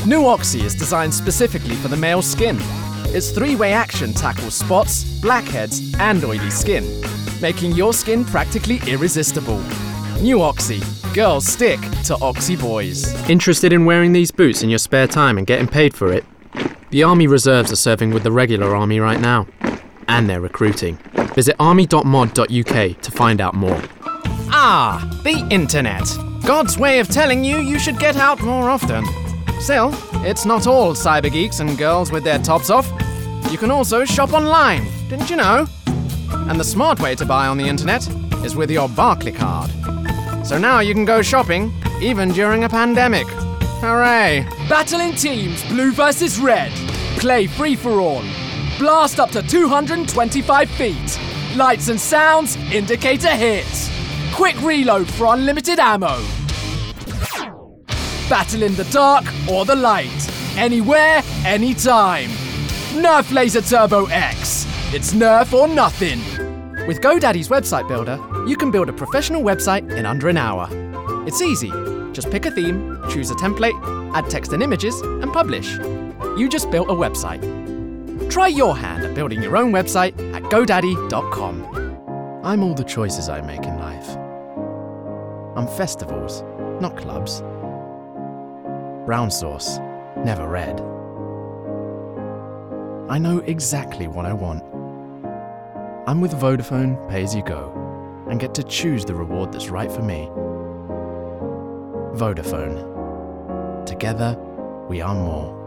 New Oxy is designed specifically for the male skin. Its three-way action tackles spots, blackheads, and oily skin, making your skin practically irresistible. New Oxy. Girls stick to Oxy boys. Interested in wearing these boots in your spare time and getting paid for it? The Army Reserves are serving with the regular army right now. And they're recruiting. Visit army.mod.uk to find out more. Ah, the internet. God's way of telling you should get out more often. Still, it's not all cyber geeks and girls with their tops off. You can also shop online, didn't you know? And the smart way to buy on the internet is with your Barclaycard. So now you can go shopping, even during a pandemic. Hooray! Battle in teams, blue versus red. Play free for all. Blast up to 225 feet. Lights and sounds, indicator hits. Quick reload for unlimited ammo. Battle in the dark or the light. Anywhere, anytime. Nerf Laser Turbo X. It's Nerf or nothing. With GoDaddy's website builder, you can build a professional website in under an hour. It's easy. Just pick a theme, choose a template, add text and images, and publish. You just built a website. Try your hand at building your own website at GoDaddy.com. I'm all the choices I make in life. I'm festivals, not clubs. Brown sauce, never red. I know exactly what I want. I'm with Vodafone Pay As You Go and get to choose the reward that's right for me. Vodafone. Together, we are more.